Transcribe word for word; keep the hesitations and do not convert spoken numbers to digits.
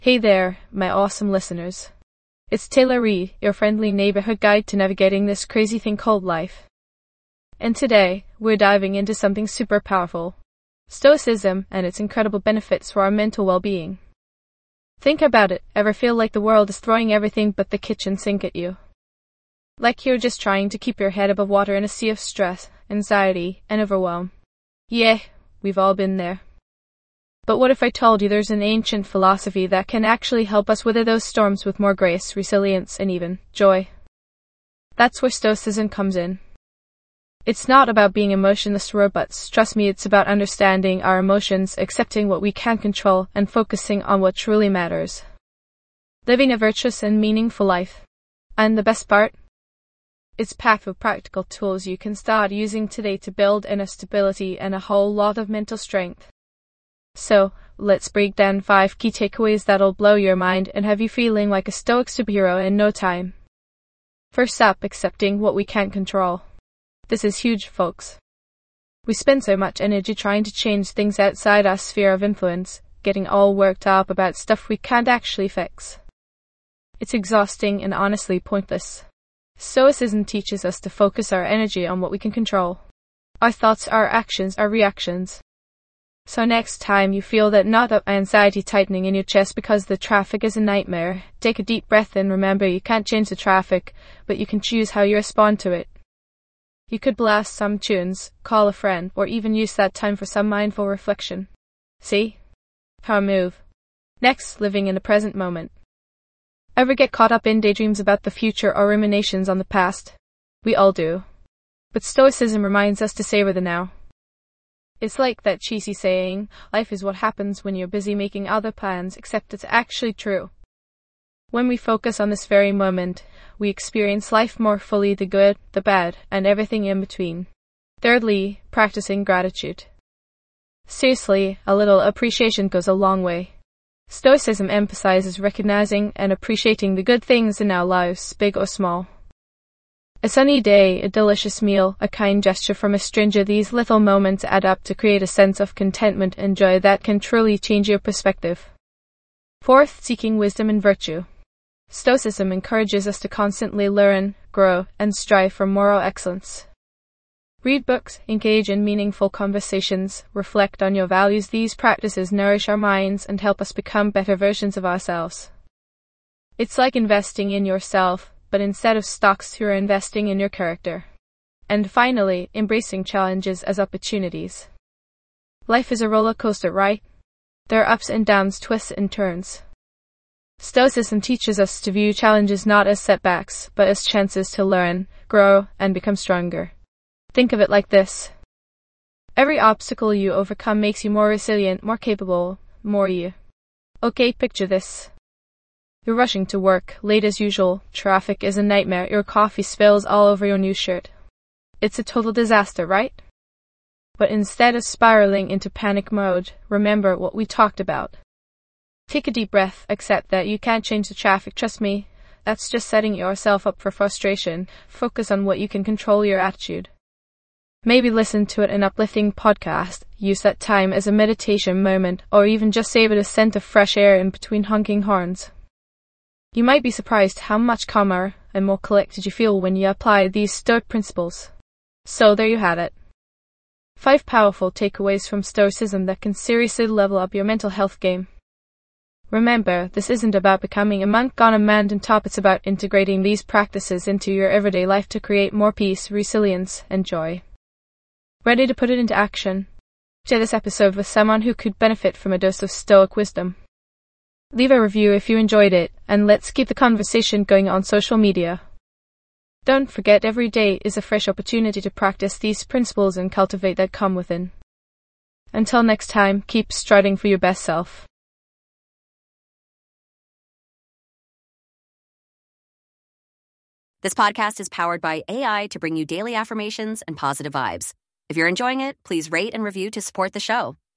Hey there, my awesome listeners. It's Taylor Ree, your friendly neighborhood guide to navigating this crazy thing called life. And today, we're diving into something super powerful: Stoicism and its incredible benefits for our mental well-being. Think about it. Ever feel like the world is throwing everything but the kitchen sink at you? Like you're just trying to keep your head above water in a sea of stress, anxiety, and overwhelm. Yeah, we've all been there. But what if I told you there's an ancient philosophy that can actually help us weather those storms with more grace, resilience, and even joy? That's where Stoicism comes in. It's not about being emotionless robots. Trust me, it's about understanding our emotions, accepting what we can't control, and focusing on what truly matters. Living a virtuous and meaningful life. And the best part? It's packed with practical tools you can start using today to build inner stability and a whole lot of mental strength. So, let's break down five key takeaways that'll blow your mind and have you feeling like a stoic superhero in no time. First up, accepting what we can't control. This is huge, folks. We spend so much energy trying to change things outside our sphere of influence, getting all worked up about stuff we can't actually fix. It's exhausting and honestly pointless. Stoicism teaches us to focus our energy on what we can control. Our thoughts, our actions, our reactions. So next time you feel that knot of anxiety tightening in your chest because the traffic is a nightmare, take a deep breath and remember you can't change the traffic, but you can choose how you respond to it. You could blast some tunes, call a friend, or even use that time for some mindful reflection. See? Power move. Next, living in the present moment. Ever get caught up in daydreams about the future or ruminations on the past? We all do. But Stoicism reminds us to savor the now. It's like that cheesy saying, life is what happens when you're busy making other plans, except it's actually true. When we focus on this very moment, we experience life more fully, the good, the bad, and everything in between. Thirdly, practicing gratitude. Seriously, a little appreciation goes a long way. Stoicism emphasizes recognizing and appreciating the good things in our lives, big or small. A sunny day, a delicious meal, a kind gesture from a stranger, these little moments add up to create a sense of contentment and joy that can truly change your perspective. Fourth, seeking wisdom and virtue. Stoicism encourages us to constantly learn, grow, and strive for moral excellence. Read books, engage in meaningful conversations, reflect on your values. These practices nourish our minds and help us become better versions of ourselves. It's like investing in yourself, but instead of stocks, you're investing in your character. And finally, embracing challenges as opportunities. Life is a roller coaster, right? There are ups and downs, twists and turns. Stoicism teaches us to view challenges not as setbacks, but as chances to learn, grow, and become stronger. Think of it like this. Every obstacle you overcome makes you more resilient, more capable, more you. Okay, picture this. You're rushing to work, late as usual, traffic is a nightmare, your coffee spills all over your new shirt. It's a total disaster, right? But instead of spiraling into panic mode, remember what we talked about. Take a deep breath, accept that you can't change the traffic, trust me, that's just setting yourself up for frustration. Focus on what you can control, your attitude. Maybe listen to an uplifting podcast, use that time as a meditation moment, or even just savor the scent of fresh air in between honking horns. You might be surprised how much calmer and more collected you feel when you apply these Stoic principles. So there you have it. Five powerful takeaways from Stoicism that can seriously level up your mental health game. Remember, this isn't about becoming a monk on a mountaintop, it's about integrating these practices into your everyday life to create more peace, resilience, and joy. Ready to put it into action? Share this episode with someone who could benefit from a dose of Stoic wisdom. Leave a review if you enjoyed it, and let's keep the conversation going on social media. Don't forget, every day is a fresh opportunity to practice these principles and cultivate that calm within. Until next time, keep striding for your best self. This podcast is powered by A I to bring you daily affirmations and positive vibes. If you're enjoying it, please rate and review to support the show.